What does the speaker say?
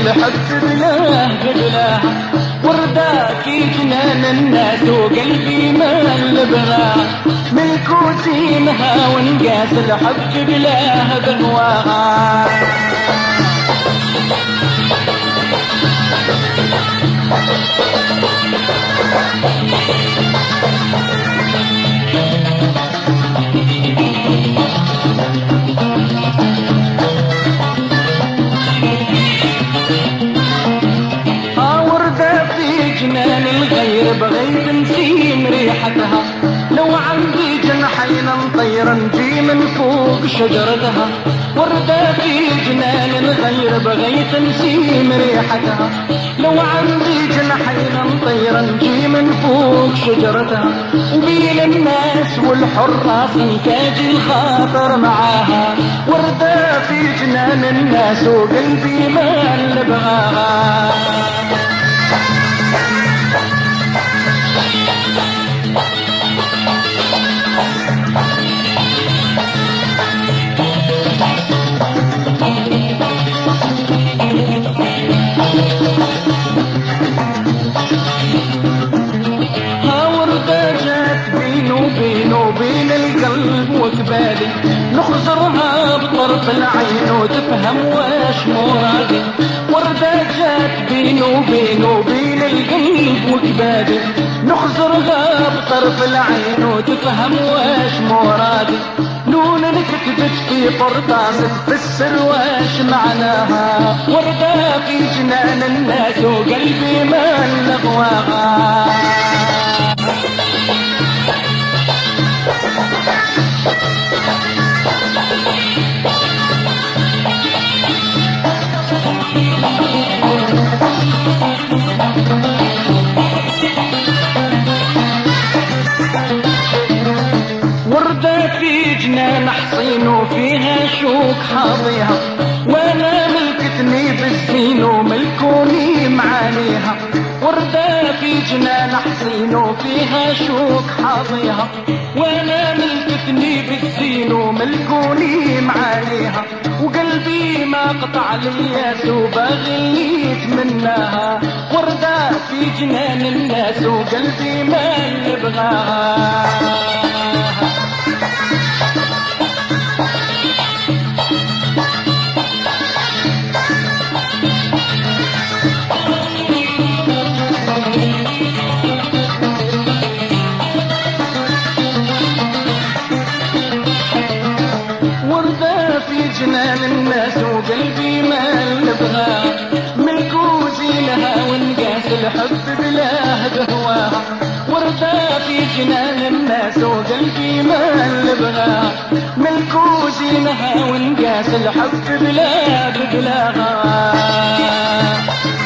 الحب بلاه وردة في جنان الناس وقلبي ما اللبغاه ملك وزينها ونقاس الحب بلاه بهواها. جنان الغير بغيت نسيم ريحتها لو عندي جنحين نطير نجي من فوق شجرتها. وردة في جنان الغير بغيت نسيم ريحتها لو عندي جنحين نطير نجي من فوق شجرتها. وبين الناس والحراس نتاجي الخاطر معاها وردة في جنان الناس وقلبي ما اللي بغاها. وبين القلب وقبالي نخزرها بطرف العين وتفهم واش مرادي. وردة جات بيني وبين القلب وقبالي نخزرها بطرف العين وتفهم واش مرادي. نون كتبت في قرطاس تفسر واش معناها وردة في جنان الناس وقلبي ما لغواها. وردة في جنان حصين وفيها شوك حاضيها وانا ملكتني بالزين وملكوني معانيها. وردة في جنان حصين وفيها شوك حاضيها وانا ملكتني بالزين وملكوني معانيها. وقلبي ما قطع الياس وباغي يتمناها وردة في جنان الناس وقلبي ما يبغاها. وردة في جنان الناس وقلبي ما نبغاها ملك وزينها ونقاس الحب بلاه بهواها. وردة في جنان الناس وقلبي ما نبغاها ملك وزينها ونقاس الحب بلاه بهواها.